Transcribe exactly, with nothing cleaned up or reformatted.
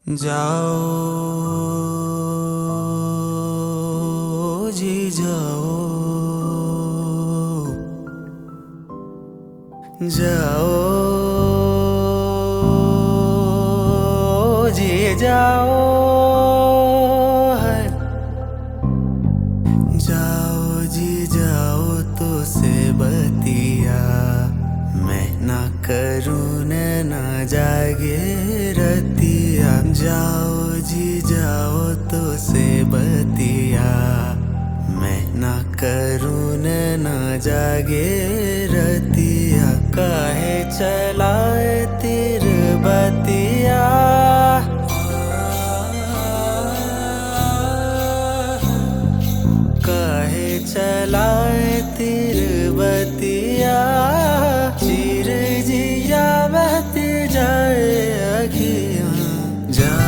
जाओ जी जाओ, जाओ जी जाओ है। जाओ जी जाओ तो से बतिया, मैं ना करूँ न ना जागे रतिया। जाओ जी जाओ तो से बतिया, मैं ना करूँ न ना जागे रतिया। काहे चलाए तिर बतिया, काहे चलाए तिर बतिया। चिर जिया बहती जाए अखियाँ। जा